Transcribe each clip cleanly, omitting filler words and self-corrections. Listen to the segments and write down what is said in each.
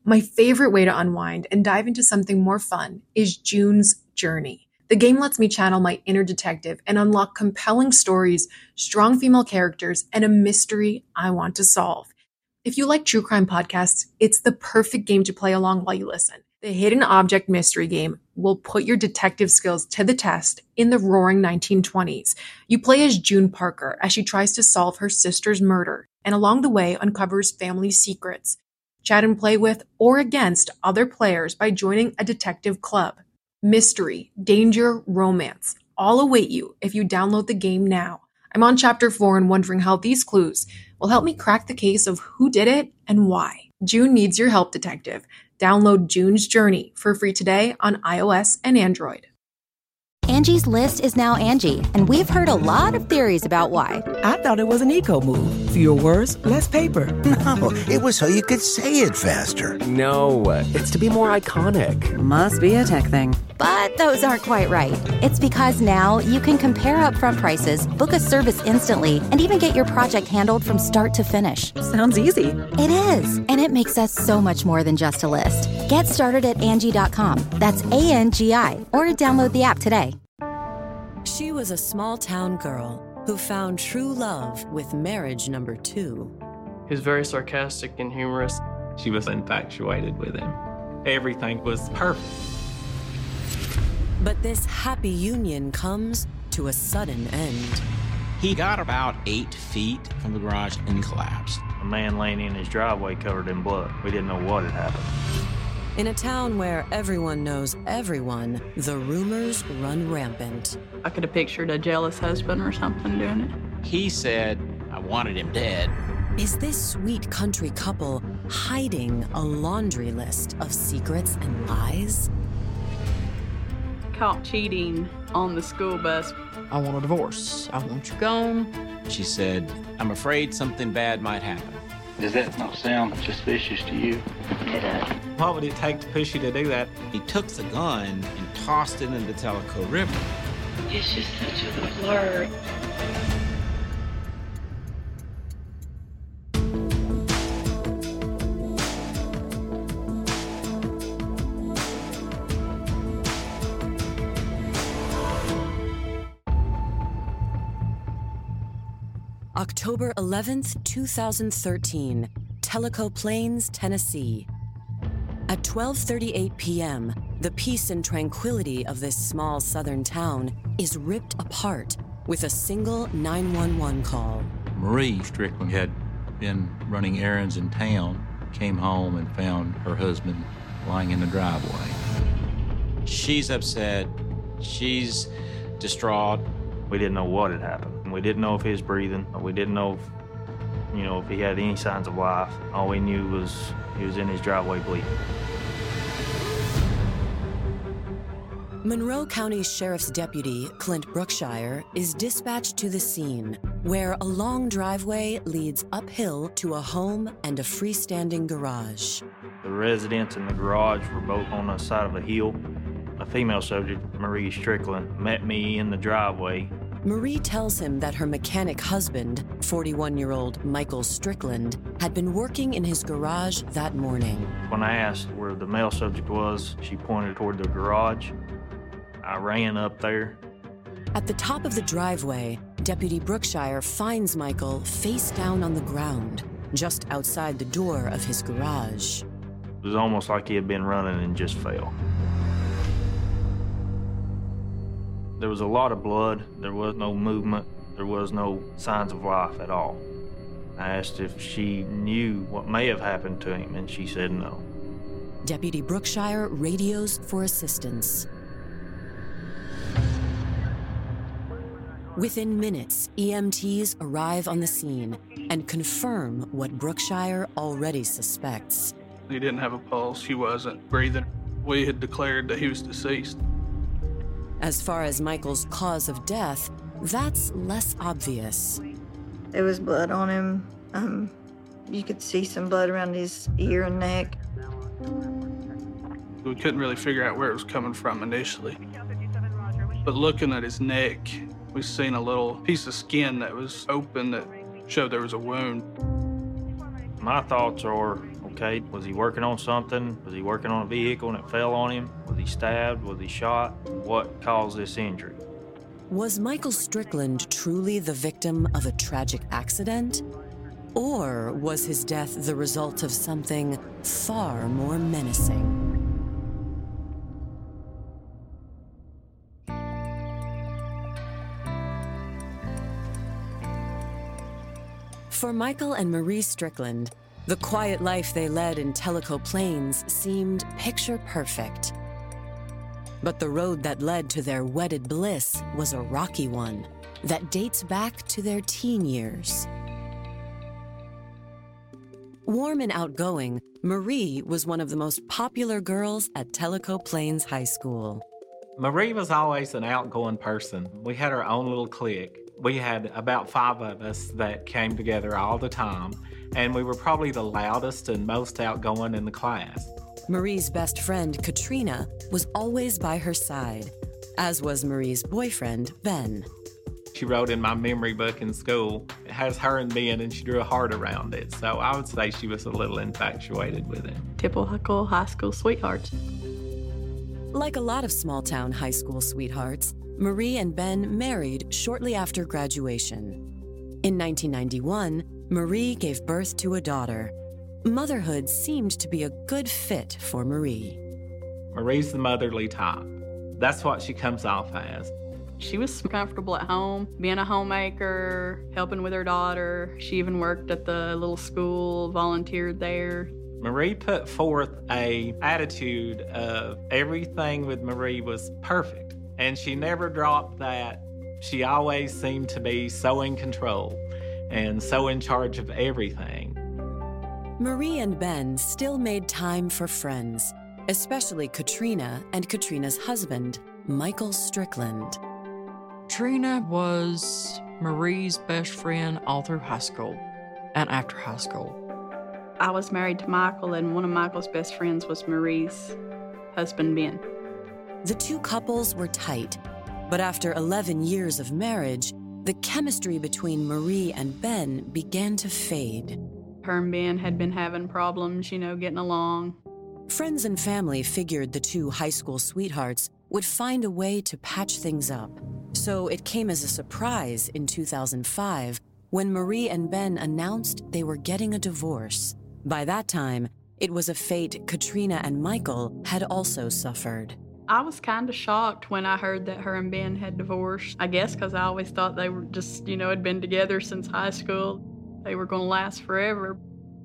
My favorite way to unwind and dive into something more fun is June's Journey. The game lets me channel my inner detective and unlock compelling stories, strong female characters, and a mystery I want to solve. If you like true crime podcasts, it's the perfect game to play along while you listen. The Hidden Object Mystery Game will put your detective skills to the test in the roaring 1920s. You play as June Parker as she tries to solve her sister's murder, and along the way uncovers family secrets. Chat and play with or against other players by joining a detective club. Mystery, danger, romance all await you if you download the game now. I'm on Chapter 4 and wondering how these clues will help me crack the case of who did it and why. June needs your help, detective. Download June's Journey for free today on iOS and Android. Angie's List is now Angie, and we've heard a lot of theories about why. I thought it was an eco move. Fewer words, less paper. No, it was so you could say it faster. No, it's to be more iconic. Must be a tech thing. But those aren't quite right. It's because now you can compare upfront prices, book a service instantly, and even get your project handled from start to finish. Sounds easy. It is, and it makes us so much more than just a list. Get started at Angie.com. That's ANGI, or download the app today. She was a small-town girl who found true love with Marriage Number 2. He was very sarcastic and humorous. She was infatuated with him. Everything was perfect. But this happy union comes to a sudden end. He got about 8 feet from the garage and collapsed. A man laying in his driveway covered in blood. We didn't know what had happened. In a town where everyone knows everyone, the rumors run rampant. I could have pictured a jealous husband or something doing it. He said, I wanted him dead. Is this sweet country couple hiding a laundry list of secrets and lies? Caught cheating on the school bus. I want a divorce. I want you gone. She said, I'm afraid something bad might happen. Does that not sound suspicious to you? It does. What would it take to push you to do that? He took the gun and tossed it in the Tellico River. It's just such a blur. October 11th, 2013, Tellico Plains, Tennessee. At 12:38 p.m., the peace and tranquility of this small southern town is ripped apart with a single 911 call. Marie Strickland had been running errands in town, came home and found her husband lying in the driveway. She's upset. She's distraught. We didn't know what had happened. We didn't know if he was breathing. We didn't know if he had any signs of life. All we knew was he was in his driveway bleeding. Monroe County Sheriff's Deputy Clint Brookshire is dispatched to the scene, where a long driveway leads uphill to a home and a freestanding garage. The residence and the garage were both on the side of a hill. A female subject, Marie Strickland, met me in the driveway. Marie tells him that her mechanic husband, 41-year-old Michael Strickland, had been working in his garage that morning. When I asked where the male subject was, she pointed toward the garage. I ran up there. At the top of the driveway, Deputy Brookshire finds Michael face down on the ground, just outside the door of his garage. It was almost like he had been running and just fell. There was a lot of blood. There was no movement. There was no signs of life at all. I asked if she knew what may have happened to him, and she said no. Deputy Brookshire radios for assistance. Within minutes, EMTs arrive on the scene and confirm what Brookshire already suspects. He didn't have a pulse. He wasn't breathing. We had declared that he was deceased. As far as Michael's cause of death, that's less obvious. There was blood on him. You could see some blood around his ear and neck. We couldn't really figure out where it was coming from initially. But looking at his neck, we seen a little piece of skin that was open that showed there was a wound. My thoughts are, Okay, was he working on something? Was he working on a vehicle and it fell on him? Was he stabbed? Was he shot? What caused this injury? Was Michael Strickland truly the victim of a tragic accident? Or was his death the result of something far more menacing? For Michael and Marie Strickland, the quiet life they led in Tellico Plains seemed picture perfect. But the road that led to their wedded bliss was a rocky one that dates back to their teen years. Warm and outgoing, Marie was one of the most popular girls at Tellico Plains High School. Marie was always an outgoing person. We had our own little clique. We had about 5 of us that came together all the time, and we were probably the loudest and most outgoing in the class. Marie's best friend, Katrina, was always by her side, as was Marie's boyfriend, Ben. She wrote in my memory book in school, it has her and me in, and she drew a heart around it. So I would say she was a little infatuated with him. Typical high school sweethearts. Like a lot of small-town high school sweethearts, Marie and Ben married shortly after graduation. In 1991, Marie gave birth to a daughter. Motherhood seemed to be a good fit for Marie. Marie's the motherly type. That's what she comes off as. She was comfortable at home, being a homemaker, helping with her daughter. She even worked at the little school, volunteered there. Marie put forth an attitude of everything with Marie was perfect, and she never dropped that. She always seemed to be so in control and so in charge of everything. Marie and Ben still made time for friends, especially Katrina and Katrina's husband, Michael Strickland. Trina was Marie's best friend all through high school and after high school. I was married to Michael, and one of Michael's best friends was Marie's husband, Ben. The two couples were tight, but after 11 years of marriage, the chemistry between Marie and Ben began to fade. Her and Ben had been having problems, getting along. Friends and family figured the two high school sweethearts would find a way to patch things up. So it came as a surprise in 2005 when Marie and Ben announced they were getting a divorce. By that time, it was a fate Katrina and Michael had also suffered. I was kind of shocked when I heard that her and Ben had divorced. I guess because I always thought they were just, had been together since high school. They were going to last forever.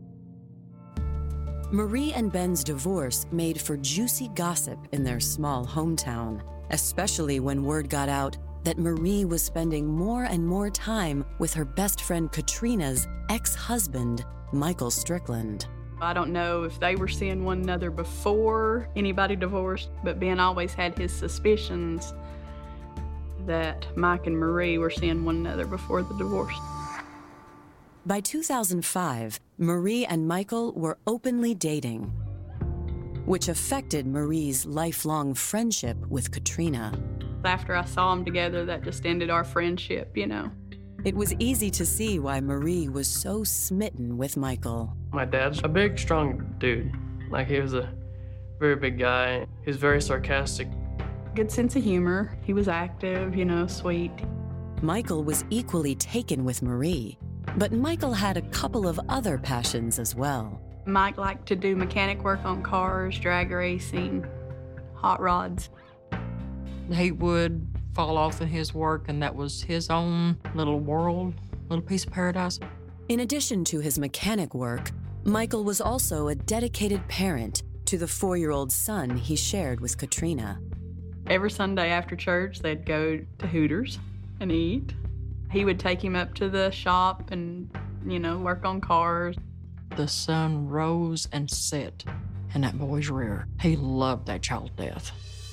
Marie and Ben's divorce made for juicy gossip in their small hometown, especially when word got out that Marie was spending more and more time with her best friend Katrina's ex-husband, Michael Strickland. I don't know if they were seeing one another before anybody divorced, but Ben always had his suspicions that Mike and Marie were seeing one another before the divorce. By 2005, Marie and Michael were openly dating, which affected Marie's lifelong friendship with Katrina. After I saw them together, that just ended our friendship, It was easy to see why Marie was so smitten with Michael. My dad's a big, strong dude. He was a very big guy. He was very sarcastic. Good sense of humor. He was active, sweet. Michael was equally taken with Marie, but Michael had a couple of other passions as well. Mike liked to do mechanic work on cars, drag racing, hot rods. He would fall off in his work, and that was his own little world, little piece of paradise. In addition to his mechanic work, Michael was also a dedicated parent to the 4-year-old son he shared with Katrina. Every Sunday after church, they'd go to Hooters and eat. He would take him up to the shop and, work on cars. The sun rose and set in that boy's rear. He loved that child to death.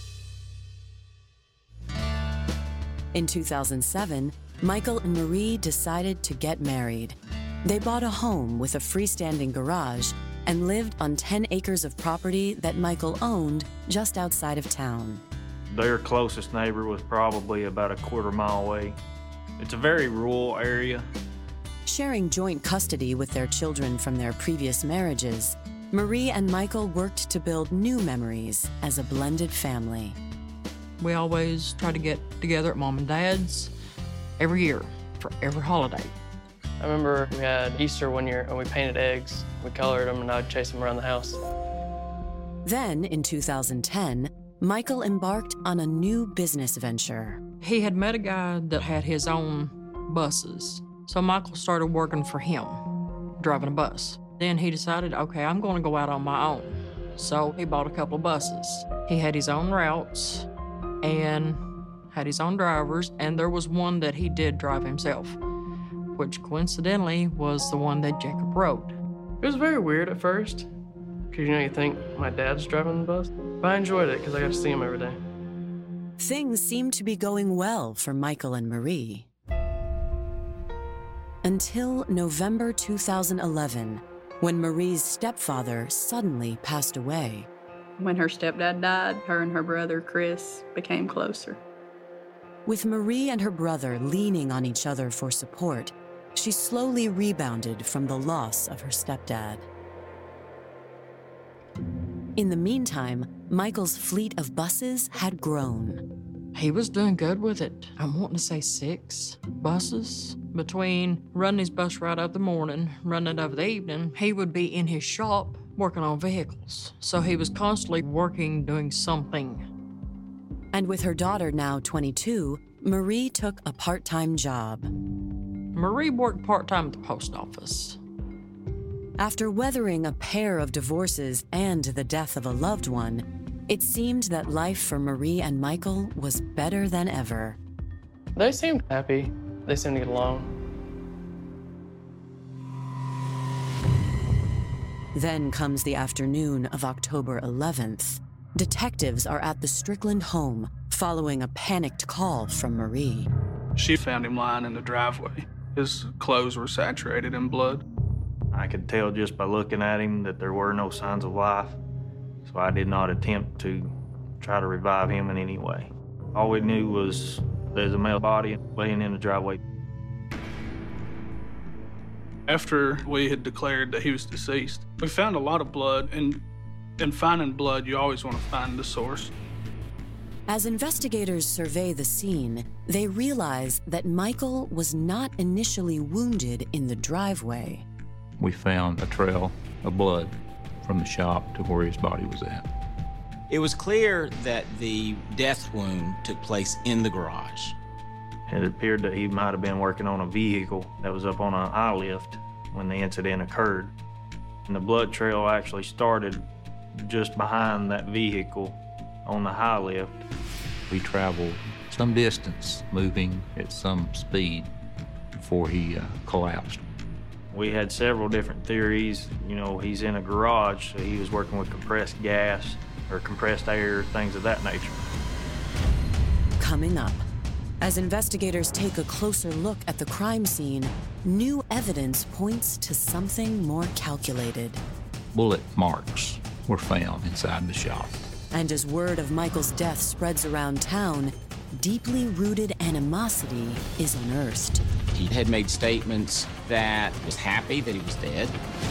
In 2007, Michael and Marie decided to get married. They bought a home with a freestanding garage and lived on 10 acres of property that Michael owned just outside of town. Their closest neighbor was probably about a quarter-mile away. It's a very rural area. Sharing joint custody with their children from their previous marriages, Marie and Michael worked to build new memories as a blended family. We always try to get together at Mom and Dad's every year for every holiday. I remember we had Easter one year and we painted eggs. We colored them and I'd chase them around the house. Then, in 2010, Michael embarked on a new business venture. He had met a guy that had his own buses. So Michael started working for him, driving a bus. Then he decided, okay, I'm going to go out on my own. So he bought a couple of buses. He had his own routes and had his own drivers, and there was one that he did drive himself, which coincidentally was the one that Jacob rode. It was very weird at first, because you think my dad's driving the bus. But I enjoyed it because I got to see him every day. Things seemed to be going well for Michael and Marie. Until November 2011, when Marie's stepfather suddenly passed away. When her stepdad died, her and her brother, Chris, became closer. With Marie and her brother leaning on each other for support, she slowly rebounded from the loss of her stepdad. In the meantime, Michael's fleet of buses had grown. He was doing good with it. I'm wanting to say 6 buses. Between running his bus route of the morning, running it over the evening, he would be in his shop working on vehicles. So he was constantly working, doing something. And with her daughter now 22, Marie took a part-time job. Marie worked part-time at the post office. After weathering a pair of divorces and the death of a loved one, it seemed that life for Marie and Michael was better than ever. They seemed happy. They seemed to get along. Then comes the afternoon of October 11th. Detectives are at the Strickland home following a panicked call from Marie. She found him lying in the driveway. His clothes were saturated in blood. I could tell just by looking at him that there were no signs of life, so I did not attempt to try to revive him in any way. All we knew was there's a male body laying in the driveway. After we had declared that he was deceased, we found a lot of blood, and in finding blood, you always want to find the source. As investigators survey the scene, they realize that Michael was not initially wounded in the driveway. We found a trail of blood from the shop to where his body was at. It was clear that the death wound took place in the garage. It appeared that he might have been working on a vehicle that was up on a high lift when the incident occurred. And the blood trail actually started just behind that vehicle on the high lift. We traveled some distance, moving at some speed before he collapsed. We had several different theories. You know, he's in a garage, so he was working with compressed gas or compressed air, things of that nature. Coming up, as investigators take a closer look at the crime scene, new evidence points to something more calculated. Bullet marks were found inside the shop. And as word of Michael's death spreads around town, deeply rooted animosity is unearthed. He had made statements that he was happy that he was dead.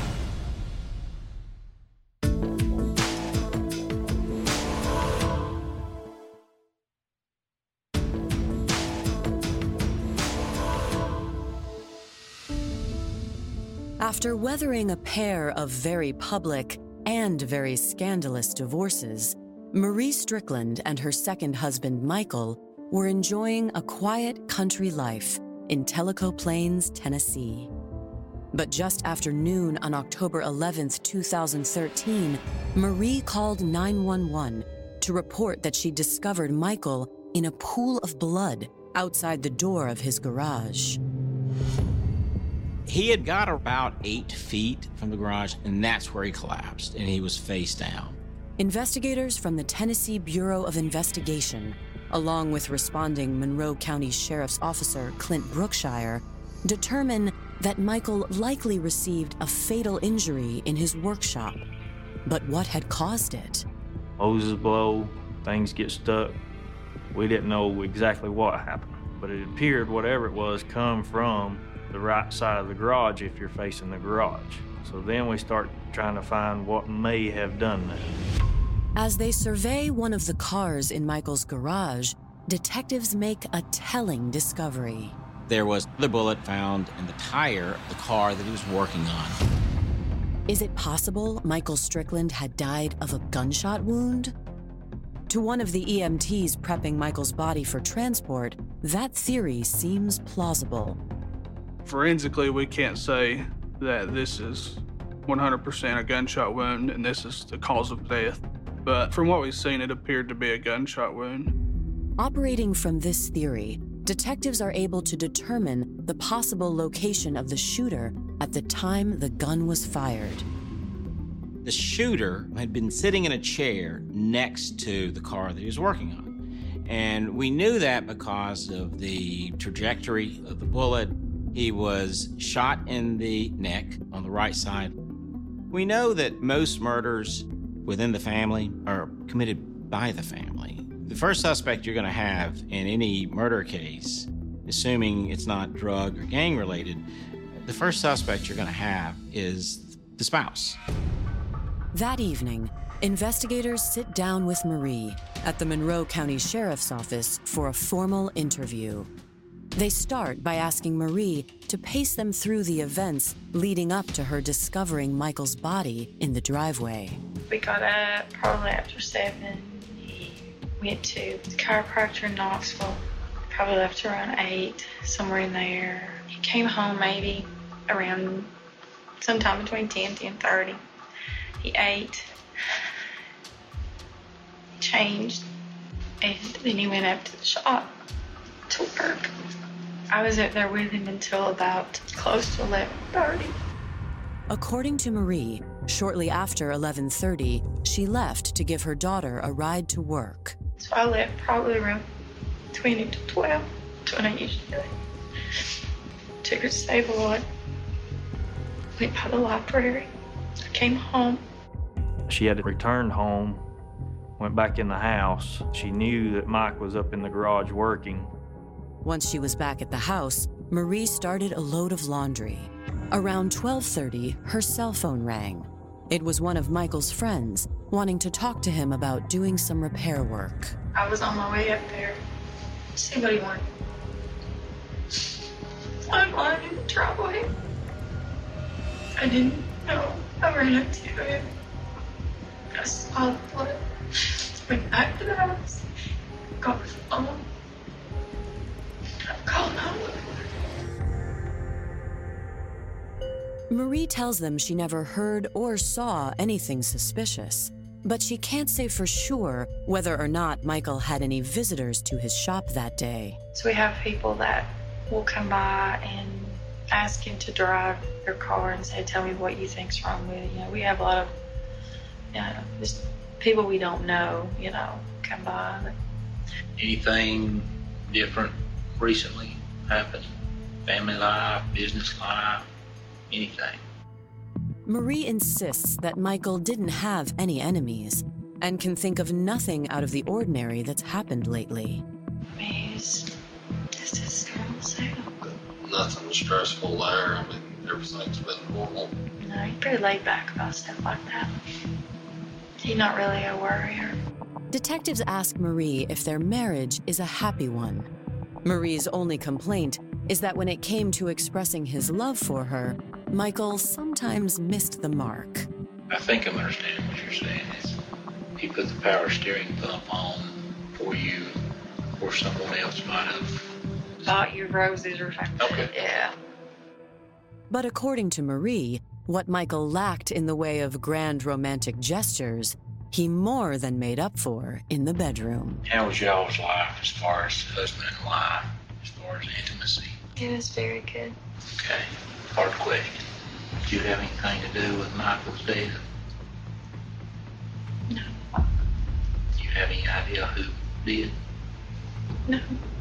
After weathering a pair of very public and very scandalous divorces, Marie Strickland and her second husband, Michael, were enjoying a quiet country life in Tellico Plains, Tennessee. But just after noon on October 11th, 2013, Marie called 911 to report that she discovered Michael in a pool of blood outside the door of his garage. He had got about 8 feet from the garage, and that's where he collapsed, and he was face down. Investigators from the Tennessee Bureau of Investigation, along with responding Monroe County Sheriff's Officer Clint Brookshire, determine that Michael likely received a fatal injury in his workshop. But what had caused it? Hoses blow, things get stuck. We didn't know exactly what happened, but it appeared whatever it was come from the right side of the garage if you're facing the garage. So then we start trying to find what may have done that. As they survey one of the cars in Michael's garage, detectives make a telling discovery. There was the bullet found in the tire of the car that he was working on. Is it possible Michael Strickland had died of a gunshot wound? To one of the EMTs prepping Michael's body for transport, that theory seems plausible. Forensically, we can't say that this is 100% a gunshot wound and this is the cause of death. But from what we've seen, it appeared to be a gunshot wound. Operating from this theory, detectives are able to determine the possible location of the shooter at the time the gun was fired. The shooter had been sitting in a chair next to the car that he was working on. And we knew that because of the trajectory of the bullet. He was shot in the neck on the right side. We know that most murders within the family are committed by the family. The first suspect you're going to have in any murder case, assuming it's not drug or gang related, the first suspect you're going to have is the spouse. That evening, investigators sit down with Marie at the Monroe County Sheriff's Office for a formal interview. They start by asking Marie to pace them through the events leading up to her discovering Michael's body in the driveway. We got up probably after 7. He went to the chiropractor in Knoxville, probably left around 8, somewhere in there. He came home maybe around sometime between 10:30. He ate, changed, and then he went up to the shop to work. I was up there with him until about close to 11:30. According to Marie, shortly after 11:30, she left to give her daughter a ride to work. So I left probably around 20 to 12. That's when I usually do it. Took her to Save-A-Lot. Went by the library. I came home. She had returned home, went back in the house. She knew that Mike was up in the garage working. Once she was back at the house, Marie started a load of laundry. Around 12:30, her cell phone rang. It was one of Michael's friends wanting to talk to him about doing some repair work. I was on my way up there to see what he wanted. I'm lying in the driveway. I didn't know. I ran up to him. I saw the blood. Went back to the house. Got the phone. I called 911. Marie tells them she never heard or saw anything suspicious, but she can't say for sure whether or not Michael had any visitors to his shop that day. So we have people that will come by and ask him to drive their car and say, tell me what you think's wrong with it. You know, we have a lot of, just people we don't know, come by. Anything different recently happened? Family life, business life, anything? Marie insists that Michael didn't have any enemies and can think of nothing out of the ordinary that's happened lately. I mean, it's just normal Salem. Nothing stressful there. I mean, everything's been normal. No, he's pretty laid back about stuff like that. He's not really a worrier. Detectives ask Marie if their marriage is a happy one. Marie's only complaint is that when it came to expressing his love for her, Michael sometimes missed the mark. I think I'm understanding what you're saying. Is he put the power steering thumb on for you, or someone else might have bought you roses or something. Okay. Yeah. But according to Marie, what Michael lacked in the way of grand romantic gestures, he more than made up for in the bedroom. How was y'all's life as far as husband and wife, as far as intimacy? It was very good. Okay, hard question. Did you have anything to do with Michael's death? No. Do you have any idea who did? No.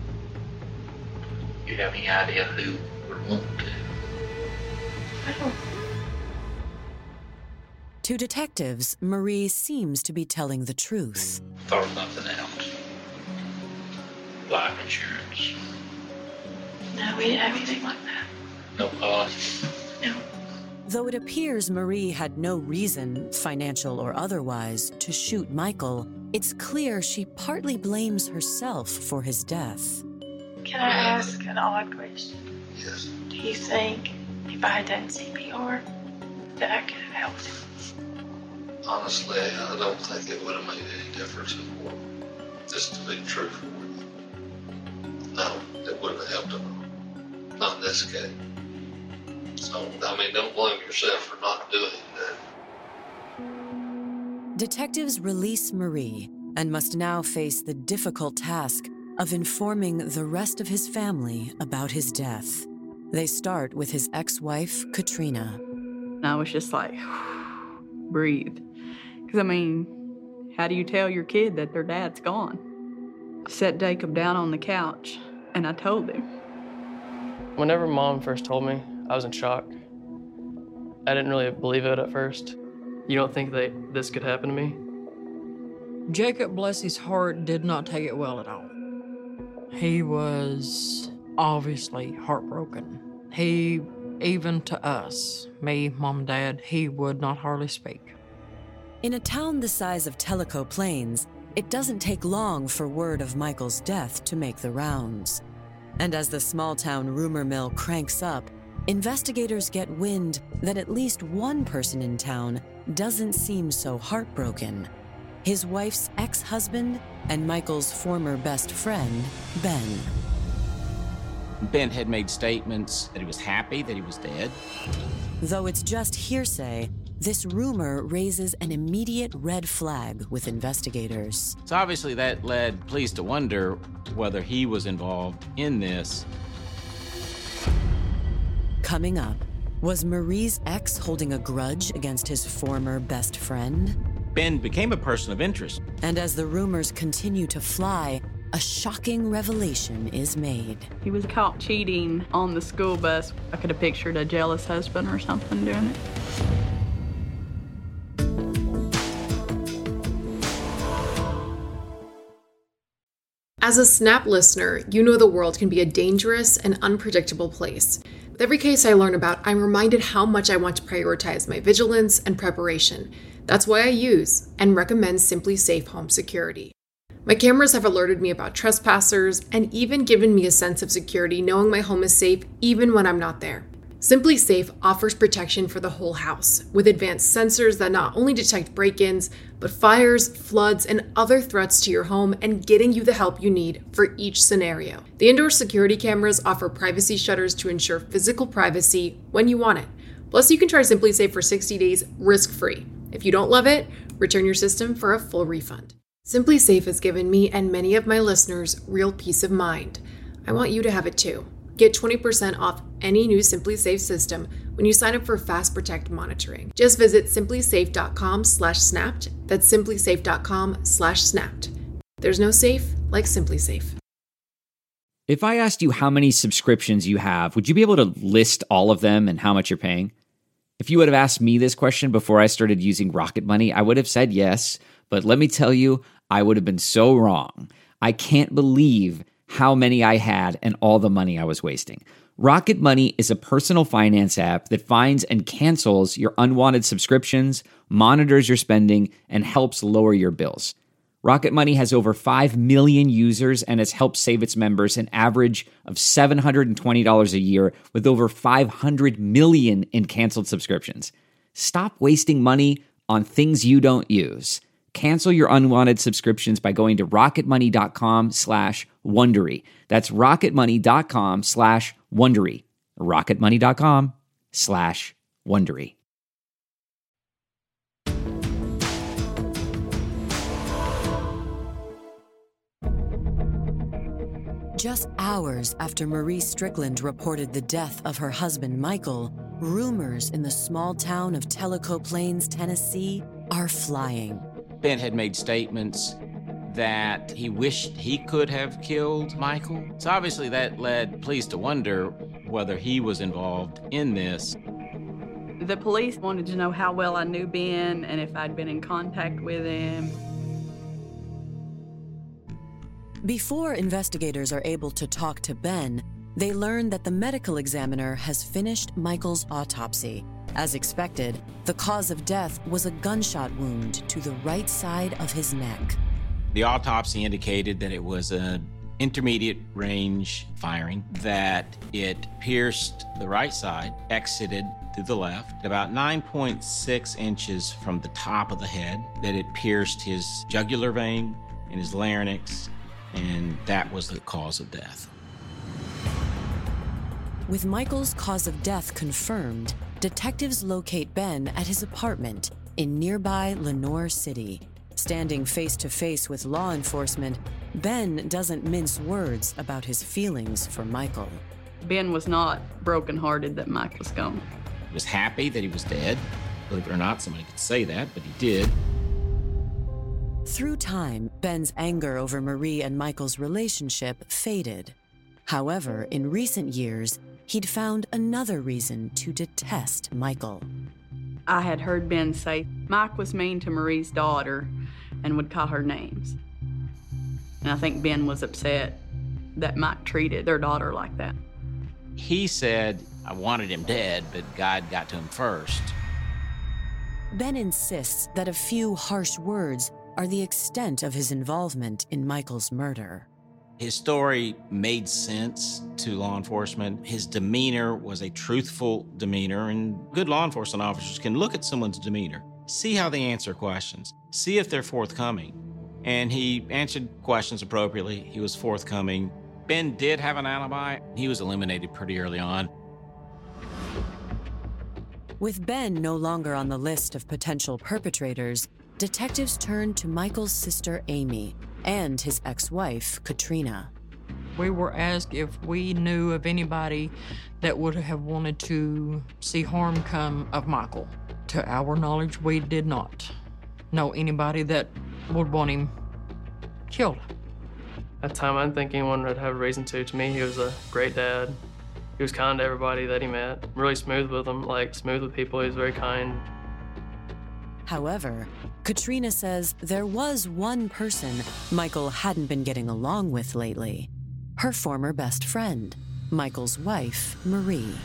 You have any idea who would want to? I don't. To detectives, Marie seems to be telling the truth. Thought of nothing else. Life insurance. No, we didn't have anything like that. No policy. No. Though it appears Marie had no reason, financial or otherwise, to shoot Michael, it's clear she partly blames herself for his death. Can I ask an odd question? Yes. Do you think if I had done CPR that I could have helped him? Honestly, I don't think it would have made any difference anymore. Just to be truthful with you. No, it wouldn't have helped him. Not in this case. So, I mean, don't blame yourself for not doing that. Detectives release Marie and must now face the difficult task of informing the rest of his family about his death. They start with his ex-wife, Katrina. I was just like, breathe. Because, I mean, how do you tell your kid that their dad's gone? Set Jacob down on the couch, and I told him. Whenever Mom first told me, I was in shock. I didn't really believe it at first. You don't think that this could happen to me? Jacob, bless his heart, did not take it well at all. He was obviously heartbroken. He, even to us, me, Mom, and Dad, he would not hardly speak. In a town the size of Tellico Plains, it doesn't take long for word of Michael's death to make the rounds. And as the small-town rumor mill cranks up, investigators get wind that at least one person in town doesn't seem so heartbroken. His wife's ex-husband and Michael's former best friend, Ben. Ben had made statements that he was happy that he was dead. Though it's just hearsay, this rumor raises an immediate red flag with investigators. So obviously that led police to wonder whether he was involved in this. Coming up, was Marie's ex holding a grudge against his former best friend? Ben became a person of interest. And as the rumors continue to fly, a shocking revelation is made. He was caught cheating on the school bus. I could have pictured a jealous husband or something doing it. As a Snap listener, you know the world can be a dangerous and unpredictable place. With every case I learn about, I'm reminded how much I want to prioritize my vigilance and preparation. That's why I use and recommend SimpliSafe Home Security. My cameras have alerted me about trespassers and even given me a sense of security knowing my home is safe even when I'm not there. SimpliSafe offers protection for the whole house with advanced sensors that not only detect break-ins, but fires, floods, and other threats to your home and getting you the help you need for each scenario. The indoor security cameras offer privacy shutters to ensure physical privacy when you want it. Plus, you can try SimpliSafe for 60 days risk-free. If you don't love it, return your system for a full refund. SimpliSafe has given me and many of my listeners real peace of mind. I want you to have it too. Get 20% off any new SimpliSafe system when you sign up for Fast Protect monitoring. Just visit simplisafe.com/snapped. That's simplisafe.com/snapped. There's no safe like SimpliSafe. If I asked you how many subscriptions you have, would you be able to list all of them and how much you're paying? If you would have asked me this question before I started using Rocket Money, I would have said yes, but let me tell you, I would have been so wrong. I can't believe how many I had and all the money I was wasting. Rocket Money is a personal finance app that finds and cancels your unwanted subscriptions, monitors your spending, and helps lower your bills. Rocket Money has over 5 million users and has helped save its members an average of $720 a year with over 500 million in canceled subscriptions. Stop wasting money on things you don't use. Cancel your unwanted subscriptions by going to rocketmoney.com/Wondery. That's rocketmoney.com/Wondery. rocketmoney.com/Wondery. Just hours after Marie Strickland reported the death of her husband, Michael, rumors in the small town of Tellico Plains, Tennessee, are flying. Ben had made statements that he wished he could have killed Michael. So obviously that led police to wonder whether he was involved in this. The police wanted to know how well I knew Ben and if I'd been in contact with him. Before investigators are able to talk to Ben, they learn that the medical examiner has finished Michael's autopsy. As expected, the cause of death was a gunshot wound to the right side of his neck. The autopsy indicated that it was an intermediate range firing, that it pierced the right side, exited through the left, about 9.6 inches from the top of the head, that it pierced his jugular vein and his larynx, and that was the cause of death. With Michael's cause of death confirmed, detectives locate Ben at his apartment in nearby Lenoir City. Standing face to face with law enforcement, Ben doesn't mince words about his feelings for Michael. Ben was not brokenhearted that Mike was gone. He was happy that he was dead. Believe it or not, somebody could say that, but he did. Through time, Ben's anger over Marie and Michael's relationship faded. However, in recent years, he'd found another reason to detest Michael. I had heard Ben say Mike was mean to Marie's daughter and would call her names. And I think Ben was upset that Mike treated their daughter like that. He said, I wanted him dead, but God got to him first. Ben insists that a few harsh words are the extent of his involvement in Michael's murder. His story made sense to law enforcement. His demeanor was a truthful demeanor, and good law enforcement officers can look at someone's demeanor, see how they answer questions, see if they're forthcoming. And he answered questions appropriately. He was forthcoming. Ben did have an alibi. He was eliminated pretty early on. With Ben no longer on the list of potential perpetrators, detectives turned to Michael's sister Amy and his ex-wife, Katrina. We were asked if we knew of anybody that would have wanted to see harm come of Michael. To our knowledge, we did not know anybody that would want him killed. At the time, I didn't think anyone would have a reason to. To me, he was a great dad. He was kind to everybody that he met. Really smooth with them, like smooth with people. He was very kind. However, Katrina says there was one person Michael hadn't been getting along with lately. Her former best friend, Michael's wife, Marie.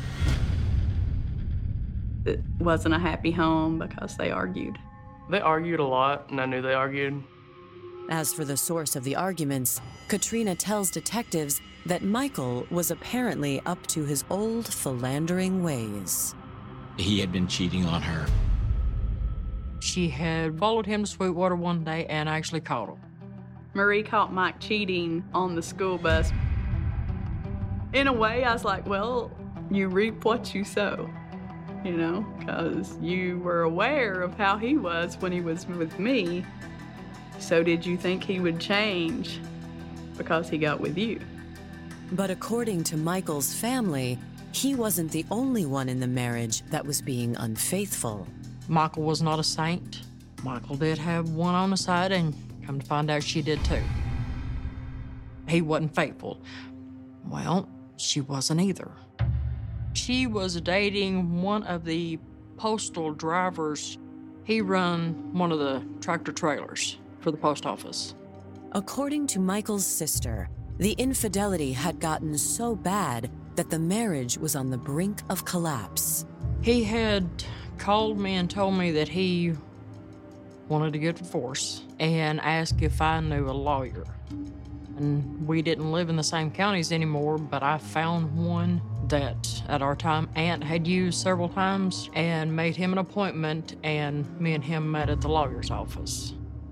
It wasn't a happy home because they argued. They argued a lot, and I knew they argued. As for the source of the arguments, Katrina tells detectives that Michael was apparently up to his old philandering ways. He had been cheating on her. She had followed him to Sweetwater one day and actually caught him. Marie caught Mike cheating on the school bus. In a way, I was like, well, you reap what you sow, you know, because you were aware of how he was when he was with me. So did you think he would change because he got with you? But according to Michael's family, he wasn't the only one in the marriage that was being unfaithful. Michael was not a saint. Michael did have one on the side, and come to find out she did too. He wasn't faithful. Well, she wasn't either. She was dating one of the postal drivers. He run one of the tractor trailers for the post office. According to Michael's sister, the infidelity had gotten so bad that the marriage was on the brink of collapse. He had called me and told me that he wanted to get a divorce and asked if I knew a lawyer. And we didn't live in the same counties anymore, but I found one that at our time Aunt had used several times and made him an appointment, and me and him met at the lawyer's office.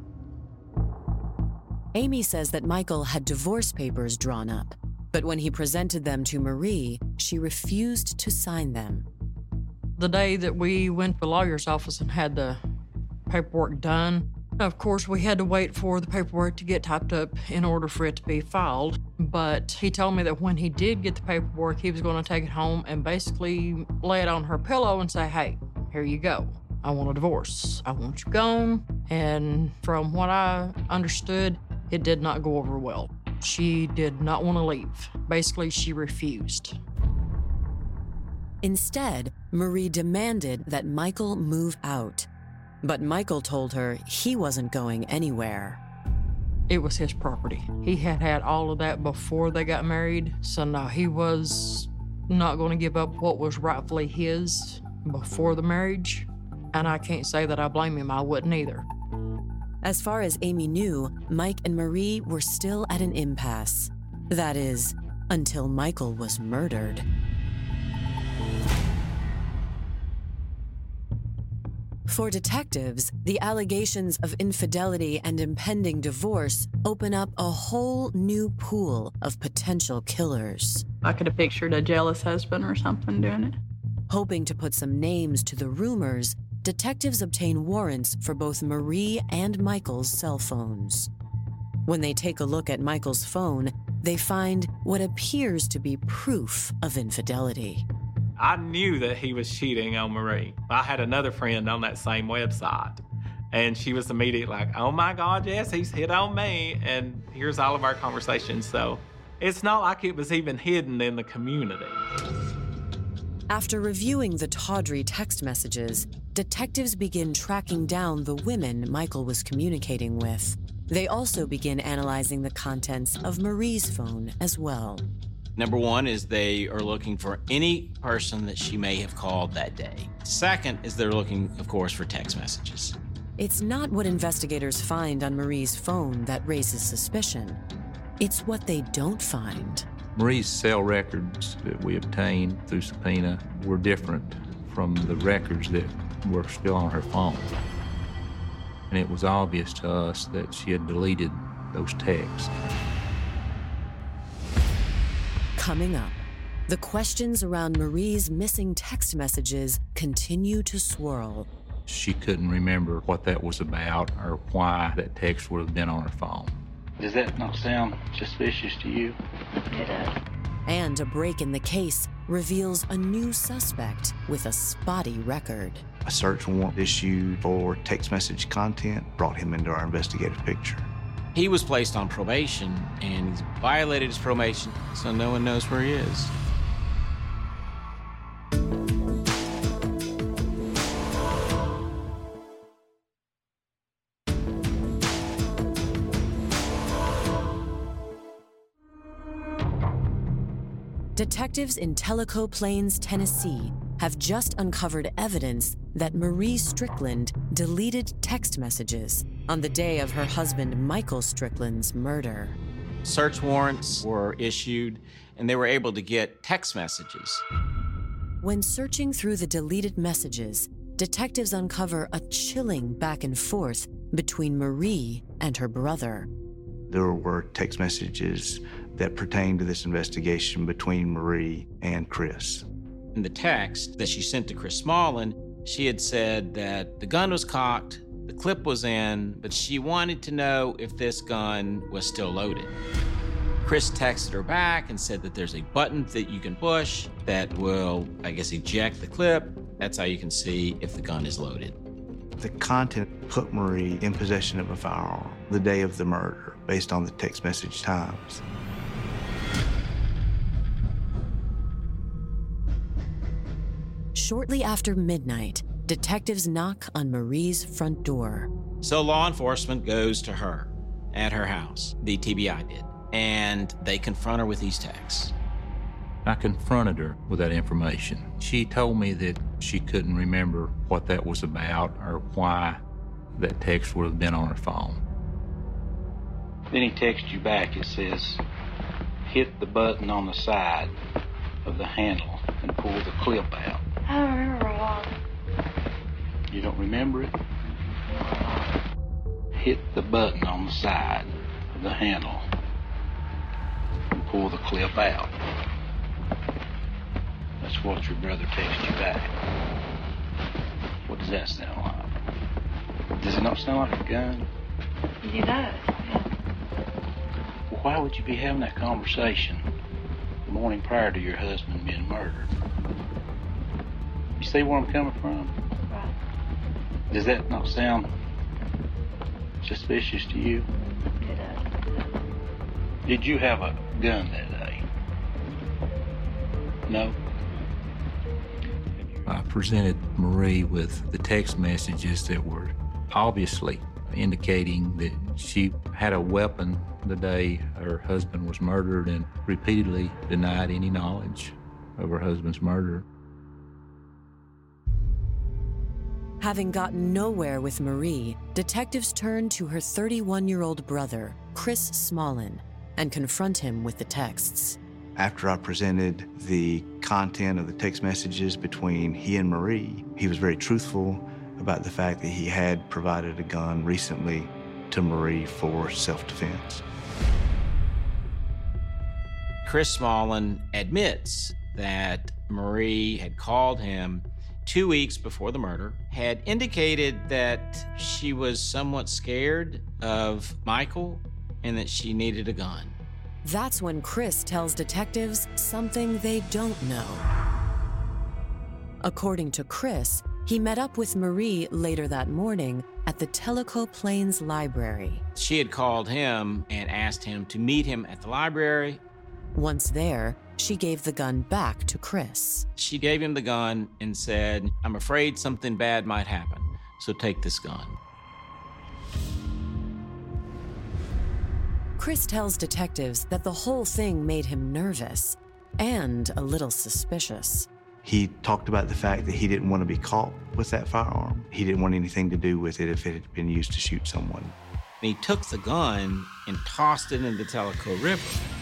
Amy says that Michael had divorce papers drawn up, but when he presented them to Marie, she refused to sign them. The day that we went to the lawyer's office and had the paperwork done, of course, we had to wait for the paperwork to get typed up in order for it to be filed. But he told me that when he did get the paperwork, he was going to take it home and basically lay it on her pillow and say, hey, here you go. I want a divorce. I want you gone. And from what I understood, it did not go over well. She did not want to leave. Basically, she refused. Instead, Marie demanded that Michael move out. But Michael told her he wasn't going anywhere. It was his property. He had had all of that before they got married, so no, he was not going to give up what was rightfully his. before the marriage, and I can't say that I blame him. I wouldn't either. As far as Amy knew, Mike and Marie were still at an impasse. That is, until Michael was murdered. For detectives, the allegations of infidelity and impending divorce open up a whole new pool of potential killers. I could have pictured a jealous husband or something doing it. Hoping to put some names to the rumors, detectives obtain warrants for both Marie and Michael's cell phones. When they take a look at Michael's phone, they find what appears to be proof of infidelity. I knew that he was cheating on Marie. I had another friend on that same website, and she was immediately like, oh my God, yes, he's hit on me, and here's all of our conversations. So it's not like it was even hidden in the community. After reviewing the tawdry text messages, detectives begin tracking down the women Michael was communicating with. They also begin analyzing the contents of Marie's phone as well. Number one is they are looking for any person that she may have called that day. Second is they're looking, of course, for text messages. It's not what investigators find on Marie's phone that raises suspicion. It's what they don't find. Marie's cell records that we obtained through subpoena were different from the records that were still on her phone. And it was obvious to us that she had deleted those texts. Coming up, the questions around Marie's missing text messages continue to swirl. She couldn't remember what that was about or why that text would have been on her phone. Does that not sound suspicious to you? It does. And a break in the case reveals a new suspect with a spotty record. A search warrant issued for text message content brought him into our investigative picture. He was placed on probation, and he's violated his probation, so no one knows where he is. Detectives in Tellico Plains, Tennessee, have just uncovered evidence that Marie Strickland deleted text messages on the day of her husband Michael Strickland's murder. Search warrants were issued, and they were able to get text messages. When searching through the deleted messages, detectives uncover a chilling back and forth between Marie and her brother. There were text messages that pertained to this investigation between Marie and Chris. In the text that she sent to Chris Smallin, she had said that the gun was cocked, the clip was in, but she wanted to know if this gun was still loaded. Chris texted her back and said that there's a button that you can push that will, I guess, eject the clip. That's how you can see if the gun is loaded. The content put Marie in possession of a firearm the day of the murder, based on the text message times. Shortly after midnight, detectives knock on Marie's front door. So law enforcement goes to her at her house, the TBI did, and they confront her with these texts. I confronted her with that information. She told me that she couldn't remember what that was about or why that text would have been on her phone. Then he texts you back. It says, hit the button on the side of the handle and pull the clip out. I don't remember a lot. You don't remember it? Hit the button on the side of the handle and pull the clip out. That's what your brother texted you back. What does that sound like? Does it not sound like a gun? It does, yeah. Well, why would you be having that conversation the morning prior to your husband being murdered? You see where I'm coming from? Right. Does that not sound suspicious to you? It does. Did you have a gun that day? No? I presented Marie with the text messages that were obviously indicating that she had a weapon the day her husband was murdered and repeatedly denied any knowledge of her husband's murder. Having gotten nowhere with Marie, detectives turn to her 31-year-old brother, Chris Smolin, and confront him with the texts. After I presented the content of the text messages between he and Marie, he was very truthful about the fact that he had provided a gun recently to Marie for self-defense. Chris Smolin admits that Marie had called him 2 weeks before the murder, had indicated that she was somewhat scared of Michael and that she needed a gun. That's when Chris tells detectives something they don't know. According to Chris, he met up with Marie later that morning at the Tellico Plains Library. She had called him and asked him to meet him at the library. Once there, she gave the gun back to Chris. She gave him the gun and said, "I'm afraid something bad might happen, so take this gun." Chris tells detectives that the whole thing made him nervous and a little suspicious. He talked about the fact that he didn't want to be caught with that firearm. He didn't want anything to do with it if it had been used to shoot someone. And he took the gun and tossed it in the Tellico River.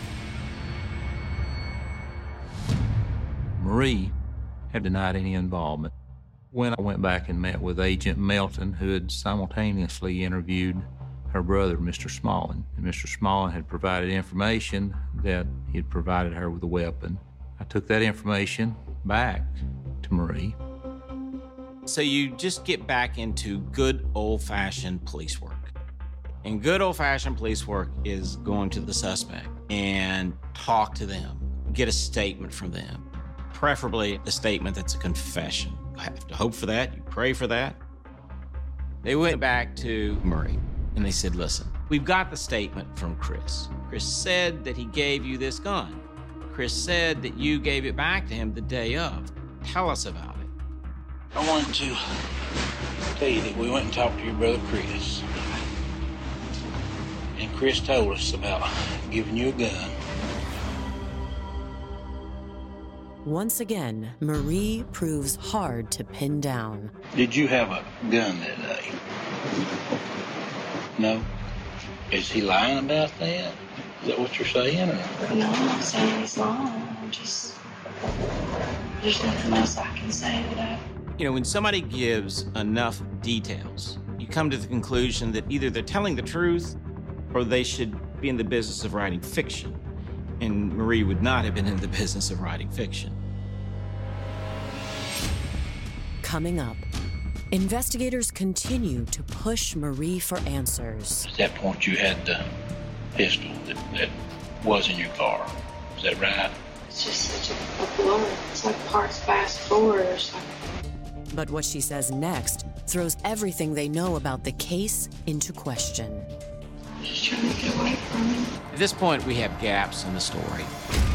Marie had denied any involvement. When I went back and met with Agent Melton, who had simultaneously interviewed her brother, Mr. Smolin, and Mr. Smolin had provided information that he had provided her with a weapon. I took that information back to Marie. So you just get back into good old-fashioned police work. And good old-fashioned police work is going to the suspect and talk to them, get a statement from them. Preferably a statement that's a confession. You have to hope for that, you pray for that. They went back to Marie and they said, "Listen, we've got the statement from Chris. Chris said that he gave you this gun. Chris said that you gave it back to him the day of. Tell us about it." I wanted to tell you that we went and talked to your brother Chris. And Chris told us about giving you a gun. Once again, Marie proves hard to pin down. Did you have a gun that day? No? Is he lying about that? Is that what you're saying? Or? No, I'm not saying he's lying. There's nothing else I can say that You know, when somebody gives enough details, you come to the conclusion that either they're telling the truth or they should be in the business of writing fiction. And Marie would not have been in the business of writing fiction. Coming up, investigators continue to push Marie for answers. At that point, you had the pistol that was in your car. Is that right? It's just such a blur. It's like parts fast forward or something. But what she says next throws everything they know about the case into question. Just trying to get away from him. At this point, we have gaps in the story.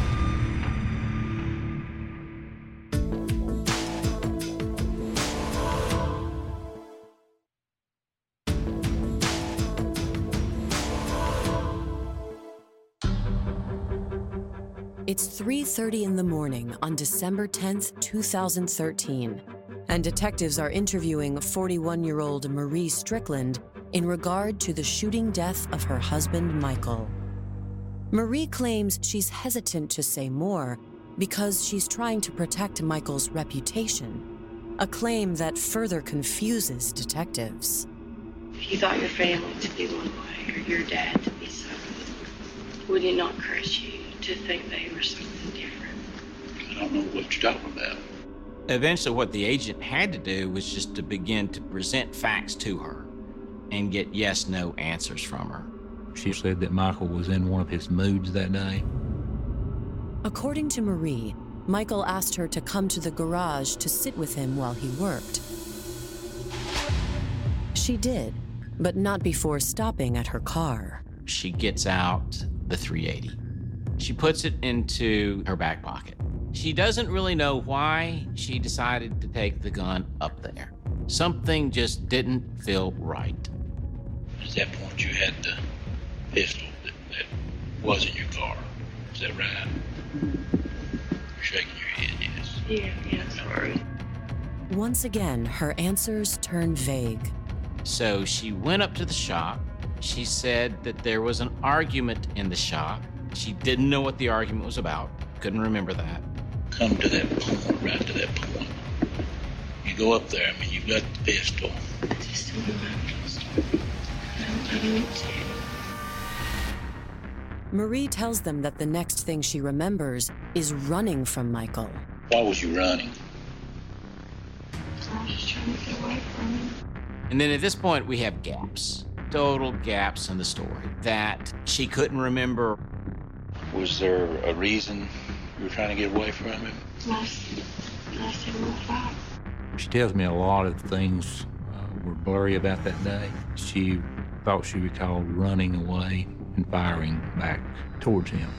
It's 3:30 in the morning on December 10th, 2013, and detectives are interviewing 41-year-old Marie Strickland in regard to the shooting death of her husband, Michael. Marie claims she's hesitant to say more because she's trying to protect Michael's reputation, a claim that further confuses detectives. If you thought your family to be one way or your dad to be something, would it not crush you to think they were something different? I don't know what you're talking about. Eventually, what the agent had to do was just to begin to present facts to her and get yes-no answers from her. She said that Michael was in one of his moods that day. According to Marie, Michael asked her to come to the garage to sit with him while he worked. She did, but not before stopping at her car. She gets out the .380. She puts it into her back pocket. She doesn't really know why she decided to take the gun up there. Something just didn't feel right. At that point, you had the pistol that was in your car. Is that right? You're shaking your head, yes. Yeah, sorry. Once again, her answers turn vague. So she went up to the shop. She said that there was an argument in the shop. She didn't know what the argument was about. Couldn't remember that. Come to that point, right to that point. You go up there, I mean, you've got the pistol. I just don't remember. I don't need to. Marie tells them that the next thing she remembers is running from Michael. Why was you running? I was just trying to get away from him. And then at this point, we have gaps. Total gaps in the story that she couldn't remember. Was there a reason you were trying to get away from him? Last time we fought. She tells me a lot of things were blurry about that day. She thought she recalled running away and firing back towards him.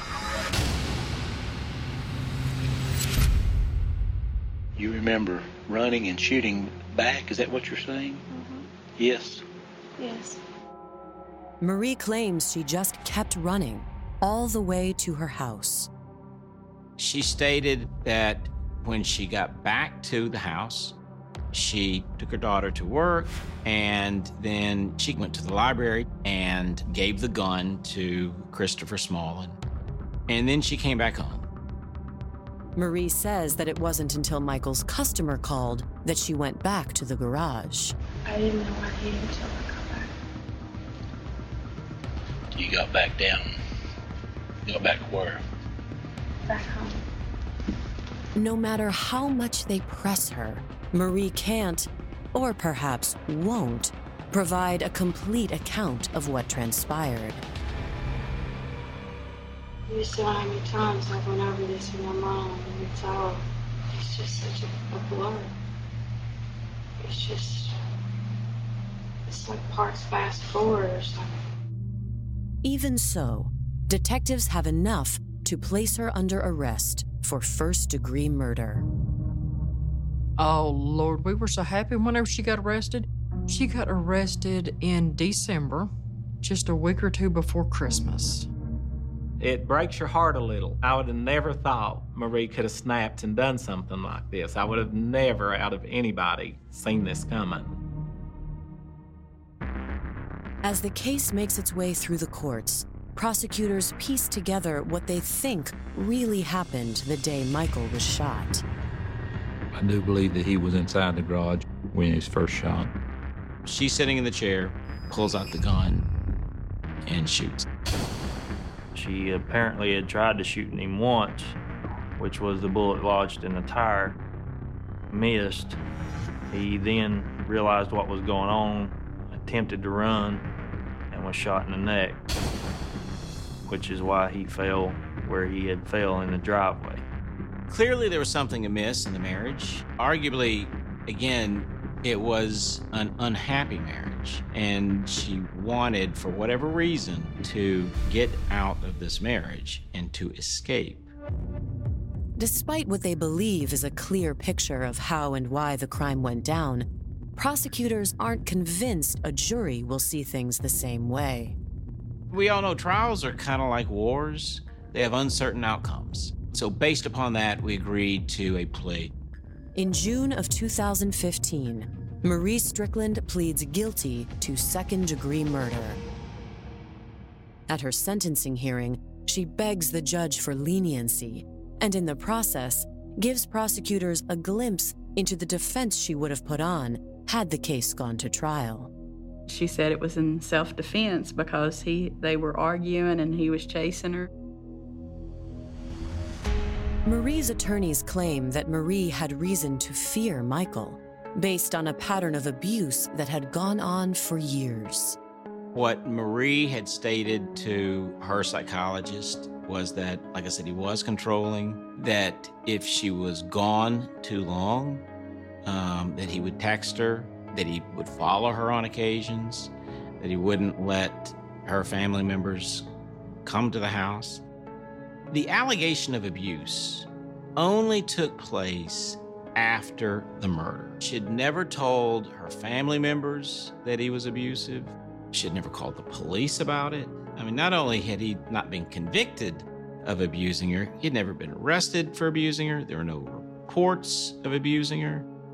You remember running and shooting back? Is that what you're saying? Mm-hmm. Yes. Yes. Marie claims she just kept running all the way to her house. She stated that when she got back to the house, she took her daughter to work, and then she went to the library and gave the gun to Christopher Smallin. And then she came back home. Marie says that it wasn't until Michael's customer called that she went back to the garage. I didn't know where he until I got back. You got back down. You got back where? Back home. No matter how much they press her, Marie can't, or perhaps won't, provide a complete account of what transpired. You just know how many times I went over this with my mom, and it's just such a blur. It's like parts fast forward or something. Even so, detectives have enough to place her under arrest for first-degree murder. Oh, Lord, we were so happy whenever she got arrested. She got arrested in December, just a week or two before Christmas. It breaks your heart a little. I would have never thought Marie could have snapped and done something like this. I would have never, out of anybody, seen this coming. As the case makes its way through the courts, prosecutors piece together what they think really happened the day Michael was shot. I do believe that he was inside the garage when he was first shot. She's sitting in the chair, pulls out the gun, and shoots. She apparently had tried to shoot him once, which was the bullet lodged in the tire. Missed. He then realized what was going on, attempted to run, and was shot in the neck, which is why he fell where he had fell in the driveway. Clearly there was something amiss in the marriage. Arguably, again, it was an unhappy marriage, and she wanted, for whatever reason, to get out of this marriage and to escape. Despite what they believe is a clear picture of how and why the crime went down, prosecutors aren't convinced a jury will see things the same way. We all know trials are kind of like wars. They have uncertain outcomes. So based upon that, we agreed to a plea. In June of 2015, Marie Strickland pleads guilty to second-degree murder. At her sentencing hearing, she begs the judge for leniency, and in the process, gives prosecutors a glimpse into the defense she would have put on had the case gone to trial. She said it was in self-defense because they were arguing and he was chasing her. Marie's attorneys claim that Marie had reason to fear Michael, based on a pattern of abuse that had gone on for years. What Marie had stated to her psychologist was that, like I said, he was controlling, that if she was gone too long, that he would text her, that he would follow her on occasions, that he wouldn't let her family members come to the house. The allegation of abuse only took place after the murder. She had never told her family members that he was abusive. She had never called the police about it. I mean, not only had he not been convicted of abusing her, he had never been arrested for abusing her. There were no reports of abusing her.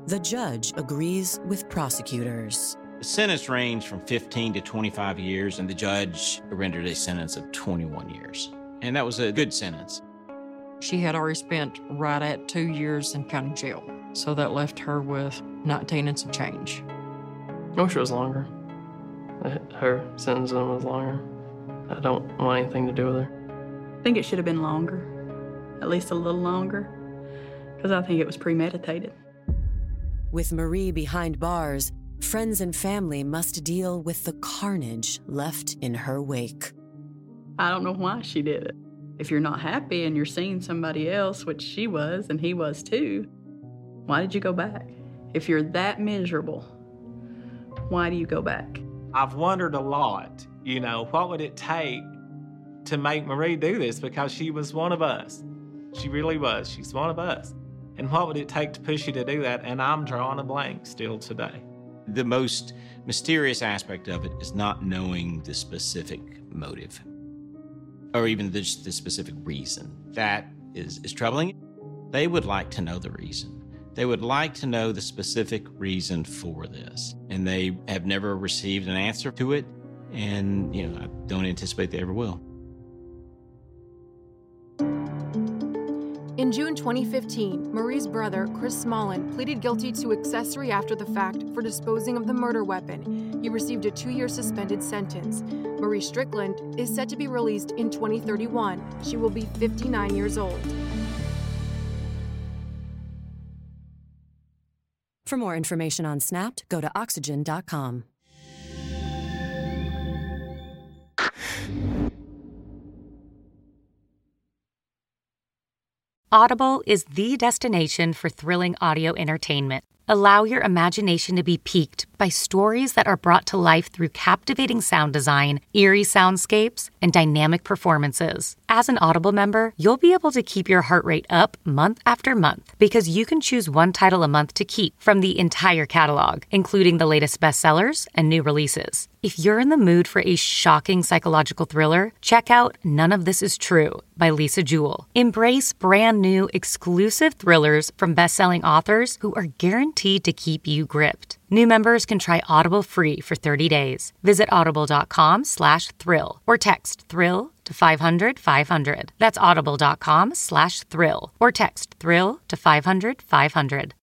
The judge agrees with prosecutors. The sentence ranged from 15 to 25 years, and the judge rendered a sentence of 21 years. And that was a good sentence. She had already spent right at 2 years in county jail, so that left her with 19 and some change. I wish it was longer. Her sentencing was longer. I don't want anything to do with her. I think it should have been longer, at least a little longer, because I think it was premeditated. With Marie behind bars, friends and family must deal with the carnage left in her wake. I don't know why she did it. If you're not happy and you're seeing somebody else, which she was and he was too, why did you go back? If you're that miserable, why do you go back? I've wondered a lot, what would it take to make Marie do this? Because she was one of us. She really was. She's one of us. And what would it take to push you to do that? And I'm drawing a blank still today. The most mysterious aspect of it is not knowing the specific motive or even the specific reason. That is troubling. They would like to know the reason. They would like to know the specific reason for this. And they have never received an answer to it. And, I don't anticipate they ever will. In June 2015, Marie's brother, Chris Smolin, pleaded guilty to accessory after the fact for disposing of the murder weapon. He received a 2-year suspended sentence. Marie Strickland is set to be released in 2031. She will be 59 years old. For more information on Snapped, go to Oxygen.com. Audible is the destination for thrilling audio entertainment. Allow your imagination to be piqued by stories that are brought to life through captivating sound design, eerie soundscapes, and dynamic performances. As an Audible member, you'll be able to keep your heart rate up month after month because you can choose one title a month to keep from the entire catalog, including the latest bestsellers and new releases. If you're in the mood for a shocking psychological thriller, check out None of This Is True by Lisa Jewell. Embrace brand new exclusive thrillers from best-selling authors who are guaranteed to keep you gripped. New members can try Audible free for 30 days. Visit audible.com/thrill or text thrill to 500-500. That's audible.com/thrill or text thrill to 500-500.